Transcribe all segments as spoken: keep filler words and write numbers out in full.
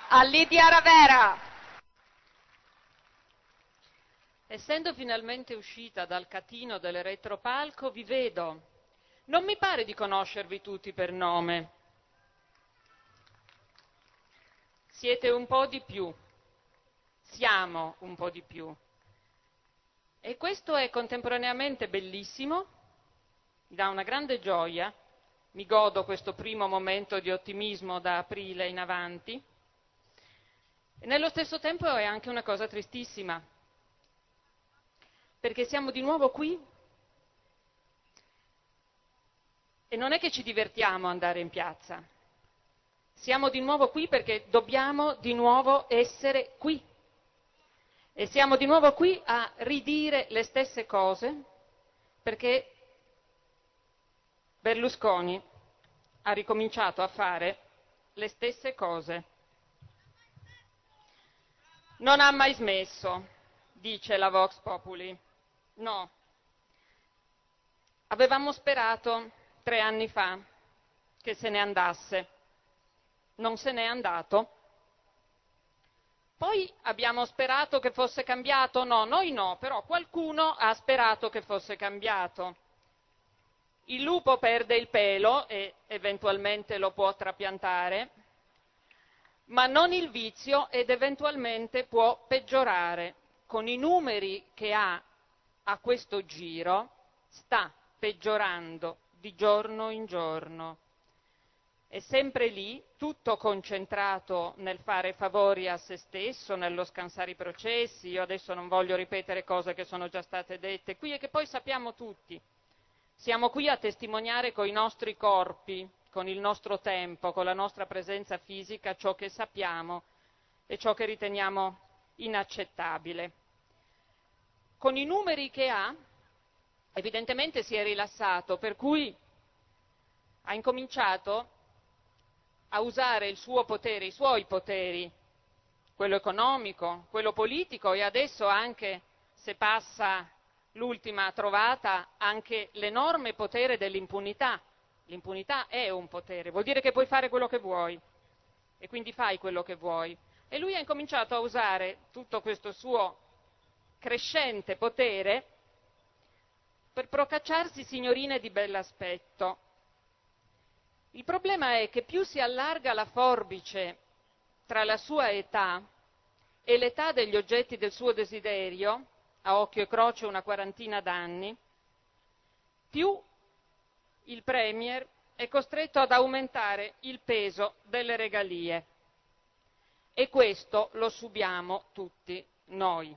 a Lidia Ravera. Essendo finalmente uscita dal catino del retropalco, vi vedo. Non mi pare di conoscervi tutti per nome. Siete un po' di più. Siamo un po' di più. E questo è contemporaneamente bellissimo, mi dà una grande gioia, mi godo questo primo momento di ottimismo da aprile in avanti, e nello stesso tempo è anche una cosa tristissima, perché siamo di nuovo qui e non è che ci divertiamo andare in piazza, siamo di nuovo qui perché dobbiamo di nuovo essere qui. E siamo di nuovo qui a ridire le stesse cose perché Berlusconi ha ricominciato a fare le stesse cose. Non ha mai smesso, dice la Vox Populi. No. Avevamo sperato tre anni fa che se ne andasse. Non se n'è andato. Poi abbiamo sperato che fosse cambiato? No, noi no, però qualcuno ha sperato che fosse cambiato. Il lupo perde il pelo e eventualmente lo può trapiantare, ma non il vizio ed eventualmente può peggiorare. Con i numeri che ha a questo giro sta peggiorando di giorno in giorno. È sempre lì, tutto concentrato nel fare favori a se stesso, nello scansare i processi. Io adesso non voglio ripetere cose che sono già state dette qui e che poi sappiamo tutti. Siamo qui a testimoniare con i nostri corpi, con il nostro tempo, con la nostra presenza fisica ciò che sappiamo e ciò che riteniamo inaccettabile. Con i numeri che ha, evidentemente si è rilassato, per cui ha incominciato a usare il suo potere, i suoi poteri, quello economico, quello politico e adesso anche, se passa l'ultima trovata, anche l'enorme potere dell'impunità. L'impunità è un potere, vuol dire che puoi fare quello che vuoi e quindi fai quello che vuoi. E lui ha incominciato a usare tutto questo suo crescente potere per procacciarsi signorine di bell'aspetto. Il problema è che più si allarga la forbice tra la sua età e l'età degli oggetti del suo desiderio, a occhio e croce una quarantina d'anni, più il Premier è costretto ad aumentare il peso delle regalie. E questo lo subiamo tutti noi.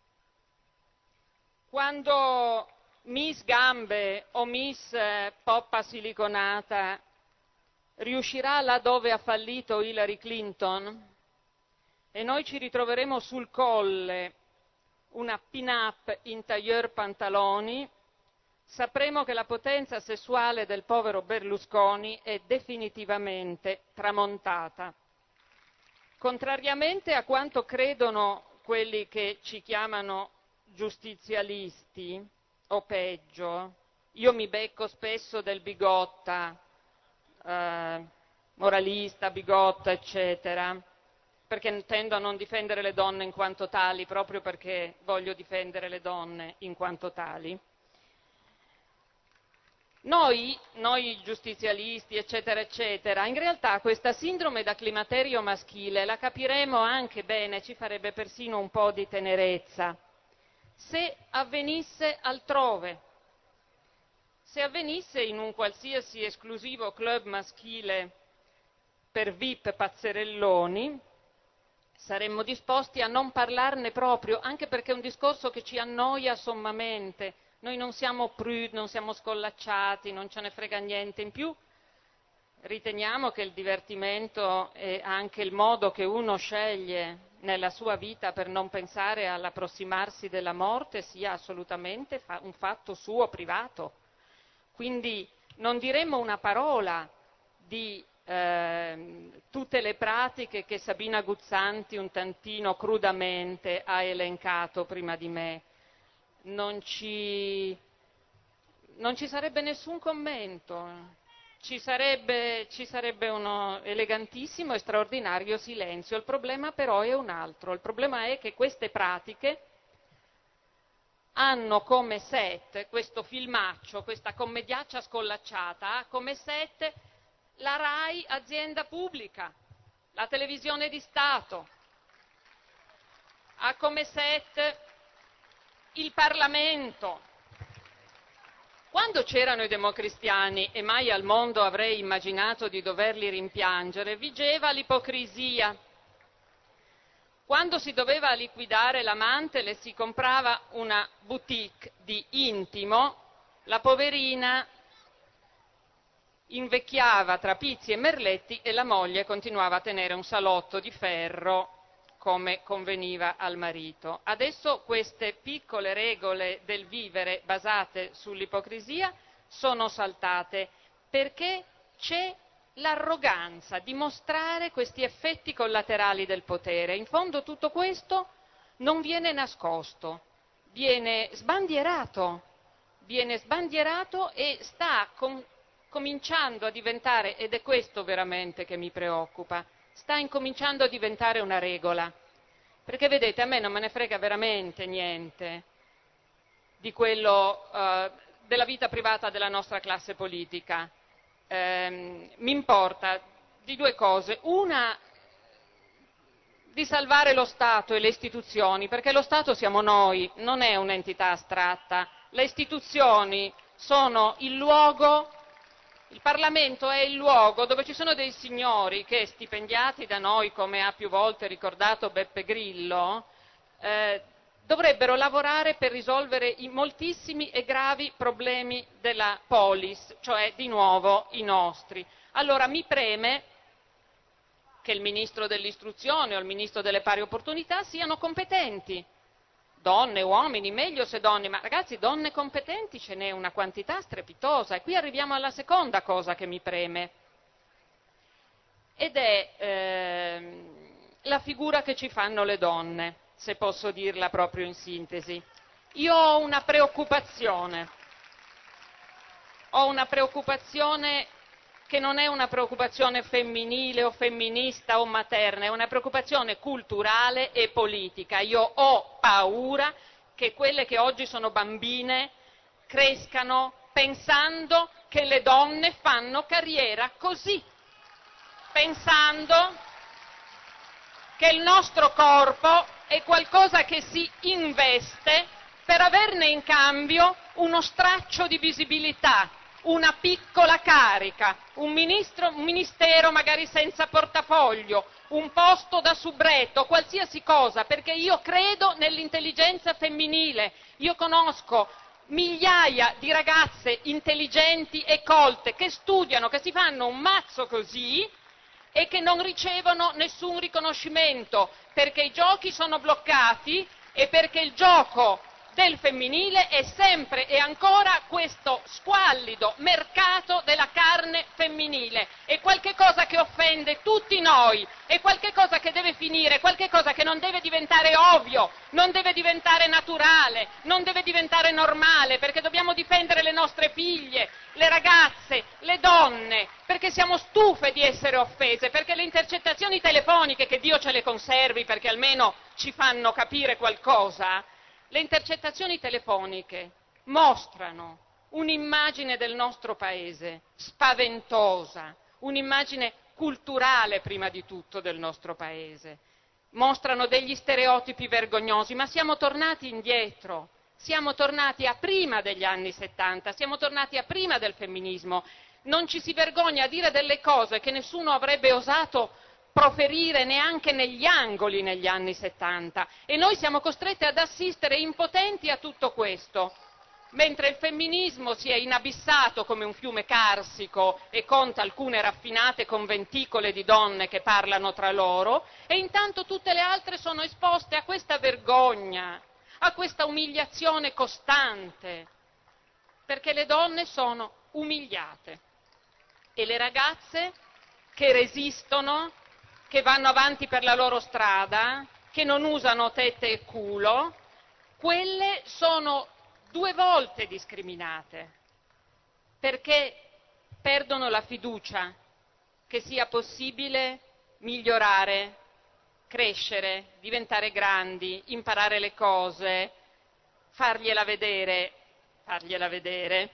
Quando Miss Gambe o Miss Poppa Siliconata riuscirà là dove ha fallito Hillary Clinton e noi ci ritroveremo sul colle una pin-up in tailleur pantaloni, sapremo che la potenza sessuale del povero Berlusconi è definitivamente tramontata. Contrariamente a quanto credono quelli che ci chiamano giustizialisti, o peggio, io mi becco spesso del bigotta, eh, moralista, bigotta, eccetera, perché tendo a non difendere le donne in quanto tali, proprio perché voglio difendere le donne in quanto tali. Noi, noi giustizialisti, eccetera, eccetera, in realtà questa sindrome da climaterio maschile la capiremo anche bene, ci farebbe persino un po' di tenerezza, se avvenisse altrove, se avvenisse in un qualsiasi esclusivo club maschile per V I P pazzerelloni, saremmo disposti a non parlarne proprio, anche perché è un discorso che ci annoia sommamente. Noi non siamo prude, non siamo scollacciati, non ce ne frega niente. In più riteniamo che il divertimento è anche il modo che uno sceglie nella sua vita per non pensare all'approssimarsi della morte sia assolutamente un fatto suo privato. Quindi non diremmo una parola di eh, tutte le pratiche che Sabina Guzzanti un tantino crudamente ha elencato prima di me. Non ci, non ci sarebbe nessun commento. ci sarebbe, ci sarebbe uno elegantissimo e straordinario silenzio. Il problema però è un altro. Il problema è che queste pratiche hanno come set, questo filmaccio, questa commediaccia scollacciata, ha come set la RAI azienda pubblica, la televisione di Stato, ha come set il Parlamento. Quando c'erano i democristiani, e mai al mondo avrei immaginato di doverli rimpiangere, vigeva l'ipocrisia. Quando si doveva liquidare l'amante le si comprava una boutique di intimo, la poverina invecchiava tra pizzi e merletti e la moglie continuava a tenere un salotto di ferro come conveniva al marito. Adesso queste piccole regole del vivere basate sull'ipocrisia sono saltate perché c'è l'arroganza di mostrare questi effetti collaterali del potere. In fondo tutto questo non viene nascosto, viene sbandierato, viene sbandierato e sta com- cominciando a diventare, ed è questo veramente che mi preoccupa, sta incominciando a diventare una regola. Perché vedete, a me non me ne frega veramente niente di quello, eh, della vita privata della nostra classe politica. Eh, mi importa di due cose. Una, di salvare lo Stato e le istituzioni, perché lo Stato siamo noi, non è un'entità astratta. Le istituzioni sono il luogo, il Parlamento è il luogo dove ci sono dei signori che, stipendiati da noi, come ha più volte ricordato Beppe Grillo, eh, dovrebbero lavorare per risolvere i moltissimi e gravi problemi della polis, cioè di nuovo i nostri. Allora mi preme che il Ministro dell'Istruzione o il Ministro delle Pari Opportunità siano competenti. Donne, uomini, meglio se donne, ma ragazzi, donne competenti ce n'è una quantità strepitosa. E qui arriviamo alla seconda cosa che mi preme, ed è ehm, la figura che ci fanno le donne, se posso dirla proprio in sintesi. Io ho una preoccupazione, ho una preoccupazione che non è una preoccupazione femminile o femminista o materna, è una preoccupazione culturale e politica. Io ho paura che quelle che oggi sono bambine crescano pensando che le donne fanno carriera così, pensando che il nostro corpo è qualcosa che si investe per averne in cambio uno straccio di visibilità, una piccola carica, un, ministro, un ministero magari senza portafoglio, un posto da subretto, qualsiasi cosa, perché io credo nell'intelligenza femminile. Io conosco migliaia di ragazze intelligenti e colte che studiano, che si fanno un mazzo così e che non ricevono nessun riconoscimento, perché i giochi sono bloccati e perché il gioco del femminile è sempre e ancora questo squallido mercato della carne femminile. È qualche cosa che offende tutti noi, è qualche cosa che deve finire, qualche cosa che non deve diventare ovvio, non deve diventare naturale, non deve diventare normale, perché dobbiamo difendere le nostre figlie, le ragazze, le donne, perché siamo stufe di essere offese, perché le intercettazioni telefoniche, che Dio ce le conservi perché almeno ci fanno capire qualcosa, le intercettazioni telefoniche mostrano un'immagine del nostro paese spaventosa, un'immagine culturale prima di tutto del nostro paese, mostrano degli stereotipi vergognosi, ma siamo tornati indietro, siamo tornati a prima degli anni settanta, siamo tornati a prima del femminismo, non ci si vergogna a dire delle cose che nessuno avrebbe osato proferire neanche negli angoli negli anni settanta, e noi siamo costretti ad assistere impotenti a tutto questo, mentre il femminismo si è inabissato come un fiume carsico e conta alcune raffinate conventicole di donne che parlano tra loro, e intanto tutte le altre sono esposte a questa vergogna, a questa umiliazione costante, perché le donne sono umiliate e le ragazze che resistono, che vanno avanti per la loro strada, che non usano tette e culo, quelle sono due volte discriminate, perché perdono la fiducia che sia possibile migliorare, crescere, diventare grandi, imparare le cose, fargliela vedere, fargliela vedere.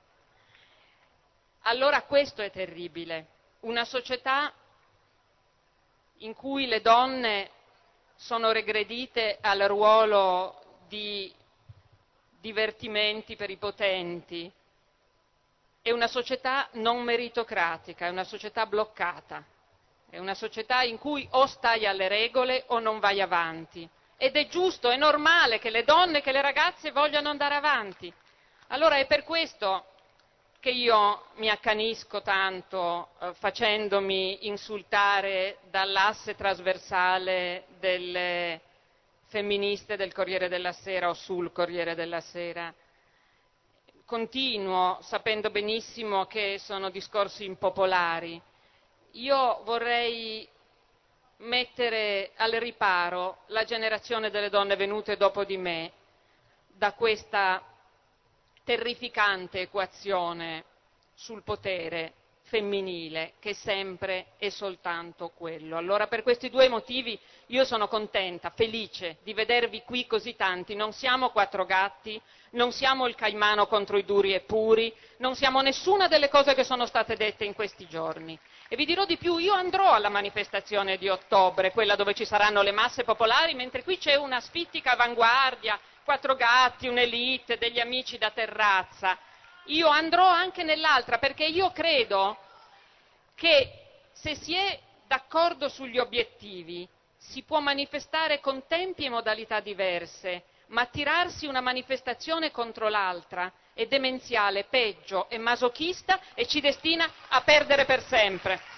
Allora questo è terribile, una società in cui le donne sono regredite al ruolo di divertimenti per i potenti, è una società non meritocratica, è una società bloccata, è una società in cui o stai alle regole o non vai avanti. Ed è giusto, è normale che le donne, che le ragazze vogliano andare avanti. Allora è per questo che io mi accanisco tanto eh, facendomi insultare dall'asse trasversale delle femministe del Corriere della Sera o sul Corriere della Sera. Continuo sapendo benissimo che sono discorsi impopolari. Io vorrei mettere al riparo la generazione delle donne venute dopo di me da questa terrificante equazione sul potere femminile che sempre è soltanto quello. Allora per questi due motivi io sono contenta, felice di vedervi qui così tanti, non siamo quattro gatti, non siamo il Caimano contro i duri e puri, non siamo nessuna delle cose che sono state dette in questi giorni. E vi dirò di più, io andrò alla manifestazione di ottobre, quella dove ci saranno le masse popolari, mentre qui c'è una sfittica avanguardia, quattro gatti, un'elite, degli amici da terrazza. Io andrò anche nell'altra perché io credo che se si è d'accordo sugli obiettivi si può manifestare con tempi e modalità diverse, ma tirarsi una manifestazione contro l'altra è demenziale, peggio, è masochista e ci destina a perdere per sempre.